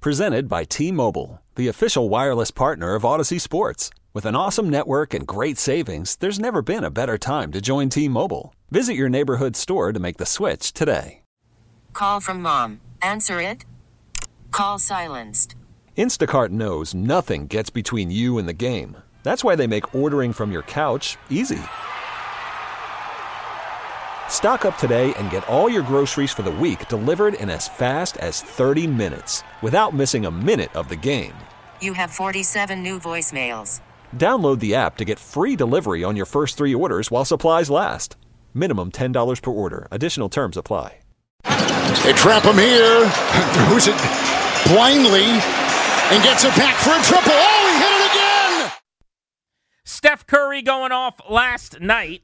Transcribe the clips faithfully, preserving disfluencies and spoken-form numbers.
Presented by T-Mobile, the official wireless partner of Odyssey Sports. With an awesome network and great savings, there's never been a better time to join T-Mobile. Visit your neighborhood store to make the switch today. Call from mom. Answer it. Call silenced. Instacart knows nothing gets between you and the game. That's why they make ordering from your couch easy. Stock up today and get all your groceries for the week delivered in as fast as thirty minutes without missing a minute of the game. You have forty-seven new voicemails. Download the app to get free delivery on your first three orders while supplies last. Minimum ten dollars per order. Additional terms apply. They trap him here. Throws it blindly and gets it back for a triple. Oh, he hit it again! Steph Curry going off last night.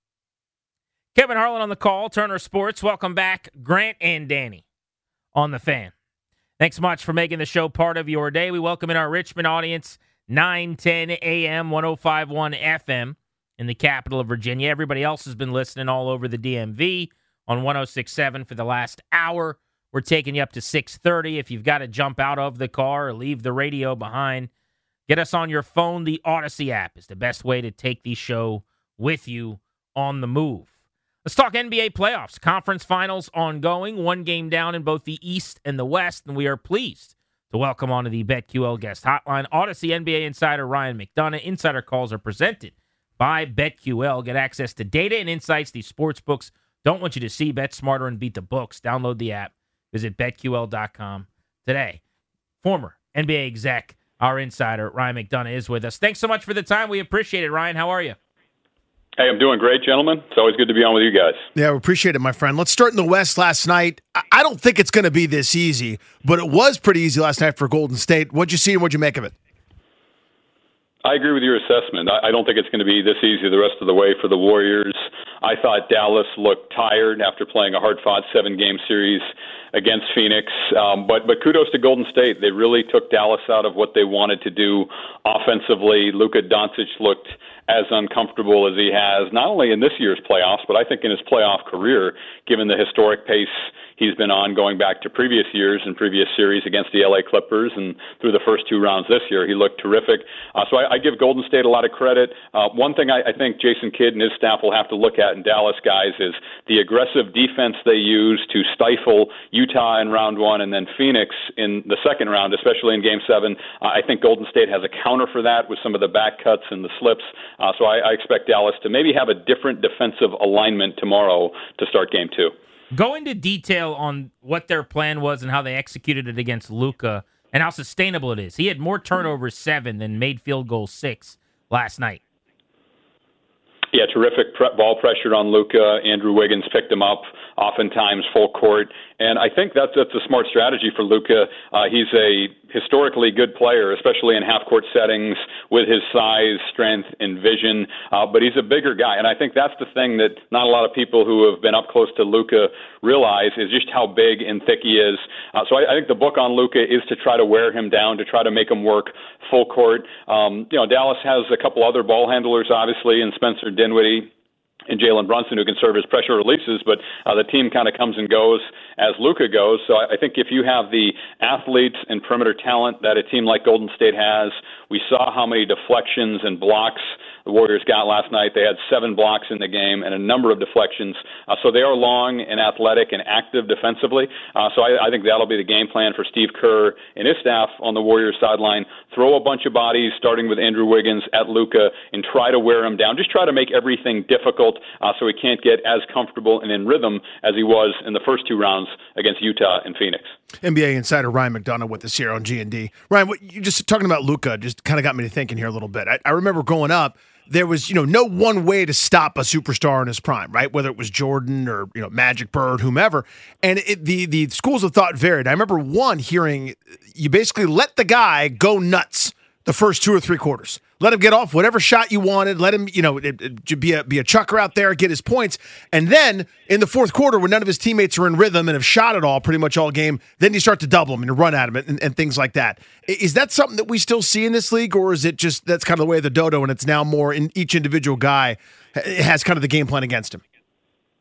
Kevin Harlan on the call, Turner Sports. Welcome back, Grant and Danny on the Fan. Thanks so much for making the show part of your day. We welcome in our Richmond audience, nine ten a.m., one oh five point one F M in the capital of Virginia. Everybody else has been listening all over the D M V on one oh six point seven for the last hour. We're taking you up to six thirty. If you've got to jump out of the car or leave the radio behind, get us on your phone. The Odyssey app is the best way to take the show with you on the move. Let's talk N B A playoffs. Conference finals ongoing. One game down in both the East and the West, and we are pleased to welcome onto the BetQL guest hotline Odyssey N B A insider Ryan McDonough. Insider calls are presented by BetQL. Get access to data and insights these sports books don't want you to see. Bet smarter and beat the books. Download the app. Visit bet Q L dot com today. Former N B A exec, our insider Ryan McDonough is with us. Thanks so much for the time. We appreciate it, Ryan. How are you? Hey, I'm doing great, gentlemen. It's always good to be on with you guys. Yeah, we appreciate it, my friend. Let's start in the West last night. I don't think it's going to be this easy, but it was pretty easy last night for Golden State. What'd you see and what'd you make of it? I agree with your assessment. I don't think it's going to be this easy the rest of the way for the Warriors. I thought Dallas looked tired after playing a hard-fought seven-game series against Phoenix. Um, but but kudos to Golden State. They really took Dallas out of what they wanted to do offensively. Luka Doncic looked as uncomfortable as he has, not only in this year's playoffs, but I think in his playoff career, given the historic pace he's been on going back to previous years and previous series against the L A Clippers and through the first two rounds this year. He looked terrific. Uh, so I, I give Golden State a lot of credit. Uh, one thing I, I think Jason Kidd and his staff will have to look at in Dallas, guys, is the aggressive defense they use to stifle Utah in round one and then Phoenix in the second round, especially in game seven. Uh, I think Golden State has a counter for that with some of the back cuts and the slips. Uh, so I, I expect Dallas to maybe have a different defensive alignment tomorrow to start game two. Go into detail on what their plan was and how they executed it against Luka and how sustainable it is. He had more turnovers seven than made field goals six last night. Yeah, terrific pre- ball pressure on Luka. Andrew Wiggins picked him up, oftentimes full court. And I think that's, that's a smart strategy for Luka. Uh, he's a historically good player, especially in half-court settings with his size, strength, and vision. Uh, but he's a bigger guy. And I think that's the thing that not a lot of people who have been up close to Luka realize is just how big and thick he is. Uh, so I, I think the book on Luka is to try to wear him down, to try to make him work full court. Um, you know, Dallas has a couple other ball handlers, obviously, and Spencer Dinwiddie and Jalen Brunson, who can serve as pressure releases, but uh, the team kind of comes and goes as Luka goes. So I, I think if you have the athletes and perimeter talent that a team like Golden State has, we saw how many deflections and blocks the Warriors got last night. They had seven blocks in the game and a number of deflections. Uh, so they are long and athletic and active defensively. Uh, so I, I think that'll be the game plan for Steve Kerr and his staff on the Warriors sideline. Throw a bunch of bodies, starting with Andrew Wiggins at Luka, and try to wear him down. Just try to make everything difficult uh, so he can't get as comfortable and in rhythm as he was in the first two rounds against Utah and Phoenix. N B A insider Ryan McDonough with us here on G and D. Ryan, what you just talking about Luka just kind of got me to thinking here a little bit. I, I remember growing up, there was, you know, no one way to stop a superstar in his prime, right? Whether it was Jordan or, you know, Magic, Bird, whomever. And it, the the schools of thought varied. I remember one hearing you basically let the guy go nuts the first two or three quarters. Let him get off whatever shot you wanted. Let him, you know, it, it, be a be a chucker out there, get his points. And then in the fourth quarter, when none of his teammates are in rhythm and have shot it all pretty much all game, then you start to double him and run at him and, and things like that. Is that something that we still see in this league, or is it just that's kind of the way of the dodo and it's now more in each individual guy has kind of the game plan against him?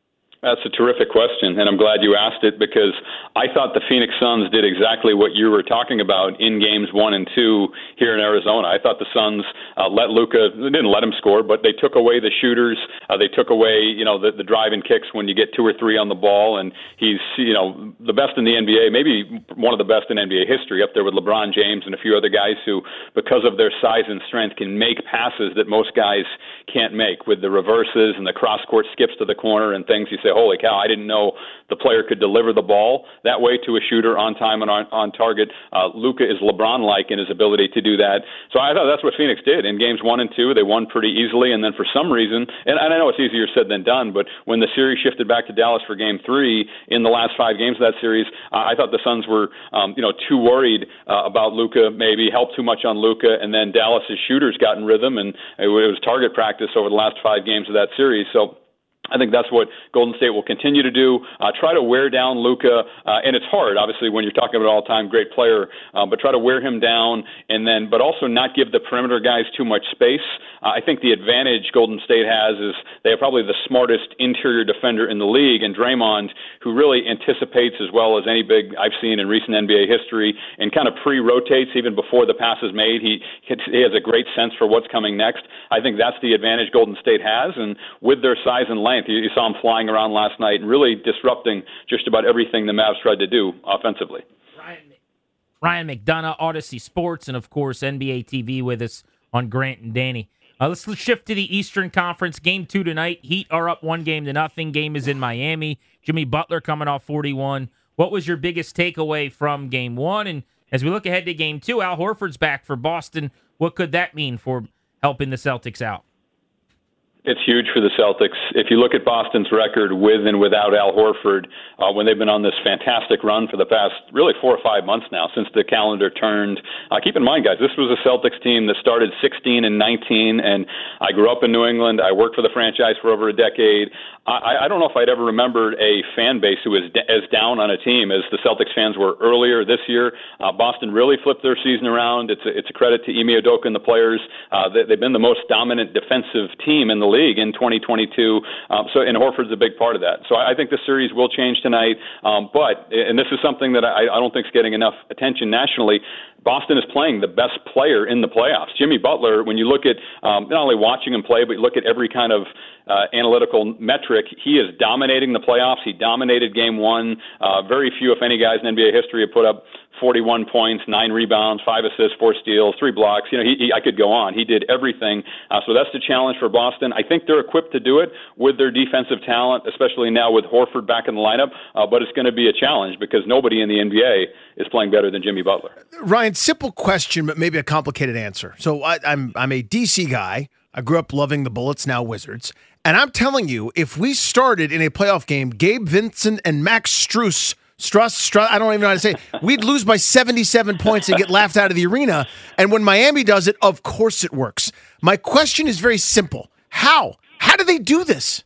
That's a terrific question, and I'm glad you asked it because I thought the Phoenix Suns did exactly what you were talking about in games one and two here in Arizona. I thought the Suns uh, let Luka, they didn't let him score, but they took away the shooters. Uh, they took away, you know, the, the driving kicks when you get two or three on the ball, and he's, you know, the best in the N B A, maybe one of the best in N B A history, up there with LeBron James and a few other guys who, because of their size and strength, can make passes that most guys can't make with the reverses and the cross-court skips to the corner and things. You say, holy cow, I didn't know the player could deliver the ball that way to a shooter on time and on, on target. Uh, Luka is LeBron-like in his ability to do that. So I thought that's what Phoenix did. In games one and two, they won pretty easily, and then for some reason, and, and I know it's easier said than done, but when the series shifted back to Dallas for game three, in the last five games of that series, uh, I thought the Suns were um, you know, too worried uh, about Luka, maybe helped too much on Luka, and then Dallas's shooters got in rhythm, and it was target practice over the last five games of that series. So I think that's what Golden State will continue to do, uh, try to wear down Luka, uh, and it's hard, obviously, when you're talking about an all-time great player, uh, but try to wear him down, and then, but also not give the perimeter guys too much space. Uh, I think the advantage Golden State has is they have probably the smartest interior defender in the league, and Draymond, who really anticipates as well as any big I've seen in recent N B A history, and kind of pre-rotates even before the pass is made. He, he has a great sense for what's coming next. I think that's the advantage Golden State has, and with their size and length, You, you saw him flying around last night and really disrupting just about everything the Mavs tried to do offensively. Ryan, Ryan McDonough, Odyssey Sports, and, of course, N B A T V with us on Grant and Danny. Uh, let's shift to the Eastern Conference. Game two tonight. Heat are up one game to nothing. Game is in Miami. Jimmy Butler coming off forty-one. What was your biggest takeaway from game one? And as we look ahead to game two, Al Horford's back for Boston. What could that mean for helping the Celtics out? It's huge for the Celtics. If you look at Boston's record with and without Al Horford, uh, when they've been on this fantastic run for the past really four or five months now, since the calendar turned. Uh, keep in mind, guys, this was a Celtics team that started sixteen and nineteen, and I grew up in New England. I worked for the franchise for over a decade. I, I don't know if I'd ever remembered a fan base who was d- as down on a team as the Celtics fans were earlier this year. Uh, Boston really flipped their season around. It's a, it's a credit to Ime Udoka and the players. Uh, they, they've been the most dominant defensive team in the league in twenty twenty-two. Um, so, and Horford's a big part of that. So I think the series will change tonight. Um, but, and this is something that I, I don't think is getting enough attention nationally, Boston is playing the best player in the playoffs. Jimmy Butler, when you look at um, not only watching him play, but you look at every kind of uh, analytical metric, he is dominating the playoffs. He dominated game one. Uh, very few, if any, guys in N B A history have put up forty-one points, nine rebounds, five assists, four steals, three blocks. You know, he, he, I could go on. He did everything. Uh, so that's the challenge for Boston. I think they're equipped to do it with their defensive talent, especially now with Horford back in the lineup. Uh, but it's going to be a challenge because nobody in the N B A is playing better than Jimmy Butler. Ryan, simple question, but maybe a complicated answer. So I, I'm I'm a D C guy. I grew up loving the Bullets, now Wizards. And I'm telling you, if we started in a playoff game, Gabe Vincent and Max Strus, Struss, Struss, I don't even know how to say it, we'd lose by seventy-seven points and get laughed out of the arena. And when Miami does it, of course it works. My question is very simple. How? How do they do this?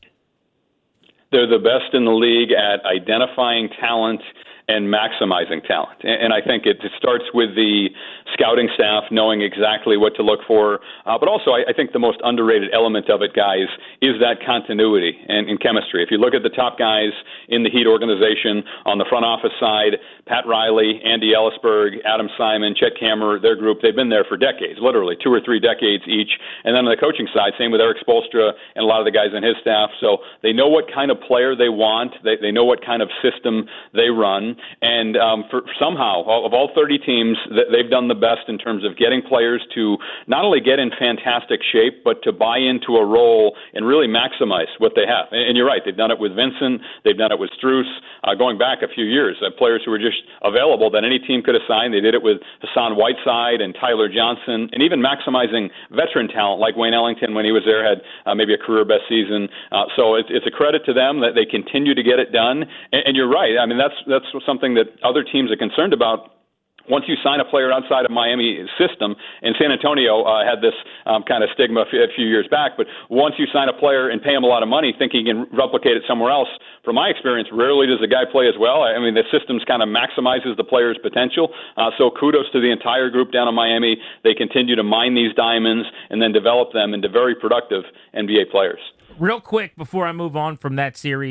They're the best in the league at identifying talent and maximizing talent. And I think it starts with the scouting staff knowing exactly what to look for. Uh, but also, I, I think the most underrated element of it, guys, is that continuity and, and chemistry. If you look at the top guys in the Heat organization on the front office side, Pat Riley, Andy Ellisberg, Adam Simon, Chet Kammerer, their group, they've been there for decades, literally two or three decades each. And then on the coaching side, same with Eric Spoelstra and a lot of the guys on his staff. So they know what kind of player they want. They, they know what kind of system they run. And um, for somehow, of all thirty teams, they've done the best in terms of getting players to not only get in fantastic shape, but to buy into a role and really maximize what they have. And you're right, they've done it with Vincent, they've done it with Strus, uh, going back a few years, uh, players who were just available that any team could have signed. They did it with Hassan Whiteside and Tyler Johnson, and even maximizing veteran talent like Wayne Ellington when he was there, had uh, maybe a career best season. Uh, so it's, it's a credit to them that they continue to get it done. And, and you're right, I mean, that's that's something that other teams are concerned about. Once you sign a player outside of Miami's system, and San Antonio uh, had this um, kind of stigma a few, a few years back, but once you sign a player and pay him a lot of money thinking you can replicate it somewhere else, from my experience, rarely does a guy play as well. I mean, the system's kind of maximizes the player's potential. Uh, so kudos to the entire group down in Miami. They continue to mine these diamonds and then develop them into very productive N B A players. Real quick, before I move on from that series,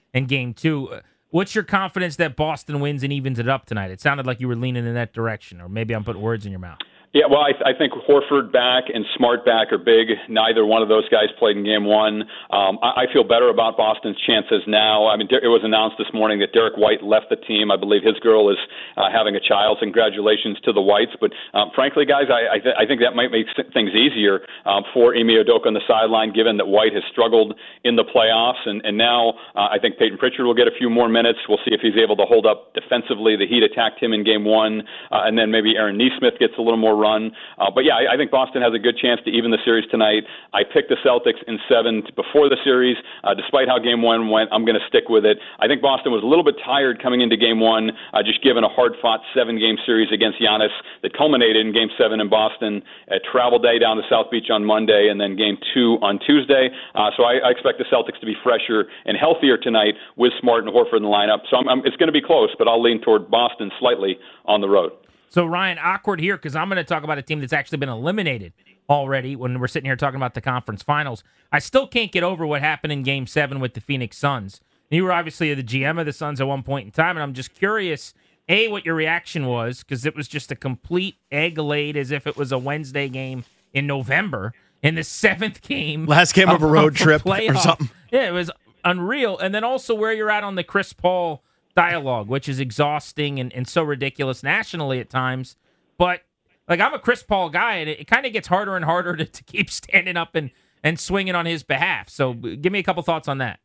and game two. What's your confidence that Boston wins and evens it up tonight? It sounded like you were leaning in that direction, or maybe I'm putting words in your mouth. Yeah, well, I, th- I think Horford back and Smart back are big. Neither one of those guys played in game one. Um, I, I feel better about Boston's chances now. I mean, it was announced this morning that Derek White left the team. I believe his girl is uh, having a child. Congratulations to the Whites. But um, frankly, guys, I, I, th- I think that might make things easier um, for Ime Udoka on the sideline, given that White has struggled in the playoffs. And, and now uh, I think Peyton Pritchard will get a few more minutes. We'll see if he's able to hold up defensively. The Heat attacked him in game one. Uh, and then maybe Aaron Nesmith gets a little more run. Uh, but yeah, I, I think Boston has a good chance to even the series tonight. I picked the Celtics in seven before the series. Uh, despite how game one went, I'm going to stick with it. I think Boston was a little bit tired coming into game one, uh, just given a hard-fought seven-game series against Giannis that culminated in game seven in Boston, a travel day down to South Beach on Monday, and then game two on Tuesday. Uh, so I, I expect the Celtics to be fresher and healthier tonight with Smart and Horford in the lineup. So I'm, I'm, it's going to be close, but I'll lean toward Boston slightly on the road. So, Ryan, awkward here because I'm going to talk about a team that's actually been eliminated already when we're sitting here talking about the conference finals. I still can't get over what happened in Game seven with the Phoenix Suns. You were obviously the G M of the Suns at one point in time, and I'm just curious, A, what your reaction was, because it was just a complete egg laid as if it was a Wednesday game in November in the seventh game. Last game of, of a road of trip playoff. or something. Yeah, it was unreal. And then also where you're at on the Chris Paul dialogue, which is exhausting and, and so ridiculous nationally at times. But, like, I'm a Chris Paul guy, and it, it kind of gets harder and harder to, to keep standing up and, and swinging on his behalf. So give me a couple thoughts on that.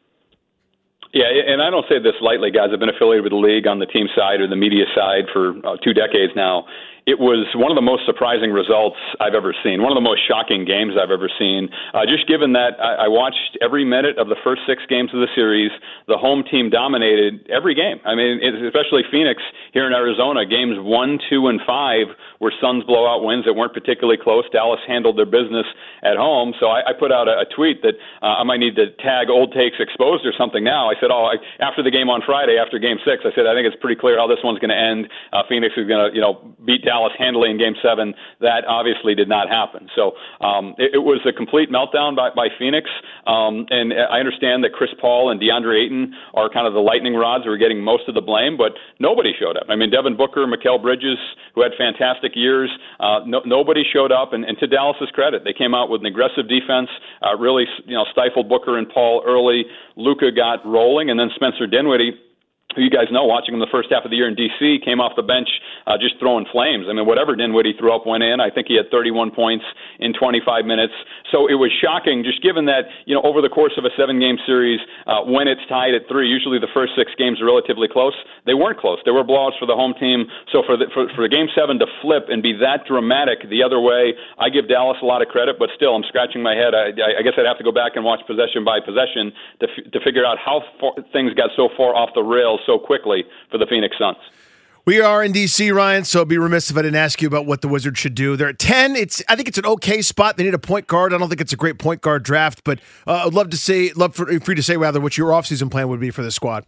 Yeah, and I don't say this lightly, guys. I've been affiliated with the league on the team side or the media side for uh, two decades now. It was one of the most surprising results I've ever seen, one of the most shocking games I've ever seen. Uh, just given that I, I watched every minute of the first six games of the series, the home team dominated every game. I mean, it, especially Phoenix here in Arizona, games one, two, and five were Suns blowout wins that weren't particularly close. Dallas handled their business at home. So I, I put out a, a tweet that uh, I might need to tag Old Takes Exposed or something now. I said, oh, I, after the game on Friday, after game six, I said, I think it's pretty clear how this one's going to end. Uh, Phoenix is going to, you know, beat Dallas handily in game seven. That obviously did not happen. So um, it, it was a complete meltdown by, by Phoenix. Um, and I understand that Chris Paul and DeAndre Ayton are kind of the lightning rods who are getting most of the blame, but nobody showed up. I mean, Devin Booker, Mikal Bridges, who had fantastic years, uh, no, nobody showed up. And, and to Dallas's credit, they came out with an aggressive defense, uh, really, you know, stifled Booker and Paul early. Luka got rolling, and then Spencer Dinwiddie, who you guys know, watching him the first half of the year in D C, came off the bench uh, just throwing flames. I mean, whatever Dinwiddie threw up went in. I think he had thirty-one points in twenty-five minutes. So it was shocking, just given that, you know, over the course of a seven-game series, uh, when it's tied at three, usually the first six games are relatively close. They weren't close. There were blowouts for the home team. So for the, for, for game seven to flip and be that dramatic the other way, I give Dallas a lot of credit, but still, I'm scratching my head. I, I guess I'd have to go back and watch possession by possession to, f- to figure out how far things got so far off the rails so quickly for the Phoenix Suns. We are in D C, Ryan, so I'd be remiss if I didn't ask you about what the Wizards should do. They're at ten. It's I think it's an okay spot. They need a point guard. I don't think it's a great point guard draft, but uh, I'd love to say, love for, for you to say rather what your offseason plan would be for this squad.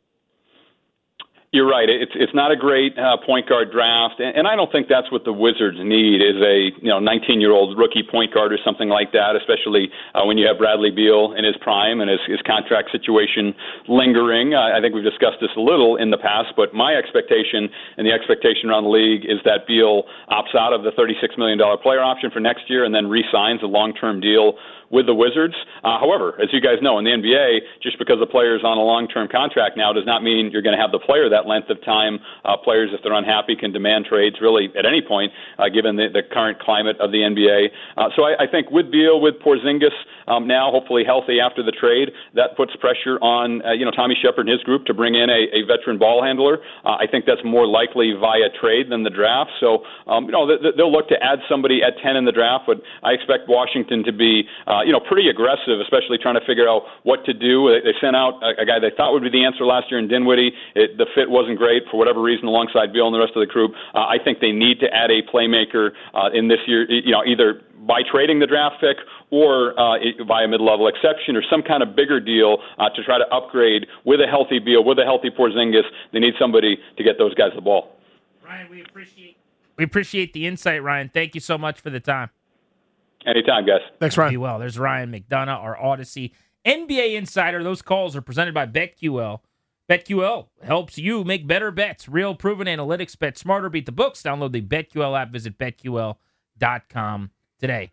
You're right. It's it's not a great uh, point guard draft, and, and I don't think that's what the Wizards need is a you know nineteen-year-old rookie point guard or something like that. Especially uh, when you have Bradley Beal in his prime and his, his contract situation lingering. Uh, I think we've discussed this a little in the past, but my expectation and the expectation around the league is that Beal opts out of the thirty-six million dollars player option for next year and then re-signs a long-term deal with the Wizards. Uh, however, as you guys know, in the N B A, just because a player is on a long-term contract now does not mean you're going to have the player that length of time. Uh, players, if they're unhappy, can demand trades really at any point, uh, given the, the current climate of the N B A. Uh, so I, I think with Beal, with Porzingis um, now hopefully healthy after the trade, that puts pressure on uh, you know Tommy Shepard and his group to bring in a, a veteran ball handler. Uh, I think that's more likely via trade than the draft. So um, you know th- th- they'll look to add somebody at ten in the draft, but I expect Washington to be uh, you know, pretty aggressive, especially trying to figure out what to do. They, they sent out a, a guy they thought would be the answer last year in Dinwiddie. It, the fit wasn't great for whatever reason alongside Beal and the rest of the group. Uh, I think they need to add a playmaker uh, in this year, you know, either by trading the draft pick or uh, by a mid-level exception or some kind of bigger deal uh, to try to upgrade with a healthy Beal, with a healthy Porzingis. They need somebody to get those guys the ball. Ryan, we appreciate we appreciate the insight, Ryan. Thank you so much for the time. Anytime, guys. Thanks, Ryan. Be well. There's Ryan McDonough, our Odyssey N B A Insider. Those calls are presented by BetQL. BetQL helps you make better bets. Real proven analytics. Bet smarter. Beat the books. Download the BetQL app. Visit bet Q L dot com today.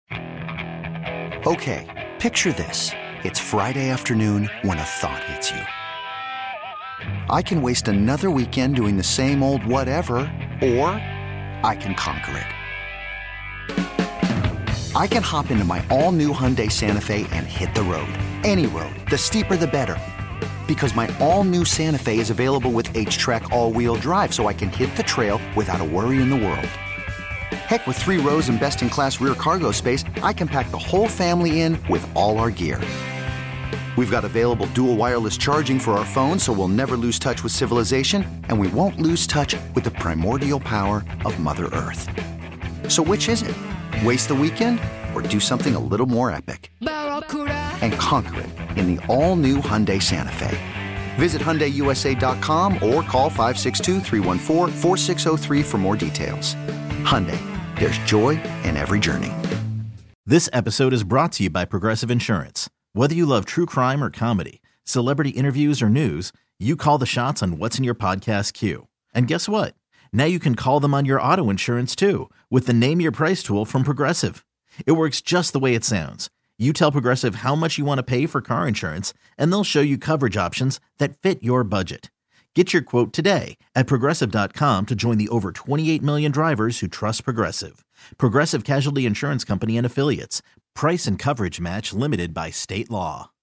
Okay, picture this. It's Friday afternoon when a thought hits you. I can waste another weekend doing the same old whatever, or I can conquer it. I can hop into my all-new Hyundai Santa Fe and hit the road. Any road. The steeper, the better. Because my all-new Santa Fe is available with H-Track all-wheel drive, so I can hit the trail without a worry in the world. Heck, with three rows and best-in-class rear cargo space, I can pack the whole family in with all our gear. We've got available dual wireless charging for our phones, so we'll never lose touch with civilization, and we won't lose touch with the primordial power of Mother Earth. So which is it? Waste the weekend or do something a little more epic? And conquer it in the all-new Hyundai Santa Fe. Visit Hyundai U S A dot com or call five six two, three one four, four six zero three for more details. Hyundai, there's joy in every journey. This episode is brought to you by Progressive Insurance. Whether you love true crime or comedy, celebrity interviews or news, you call the shots on what's in your podcast queue. And guess what? Now you can call them on your auto insurance too with the Name Your Price tool from Progressive. It works just the way it sounds. You tell Progressive how much you want to pay for car insurance, and they'll show you coverage options that fit your budget. Get your quote today at Progressive dot com to join the over twenty-eight million drivers who trust Progressive. Progressive Casualty Insurance Company and Affiliates. Price and coverage match limited by state law.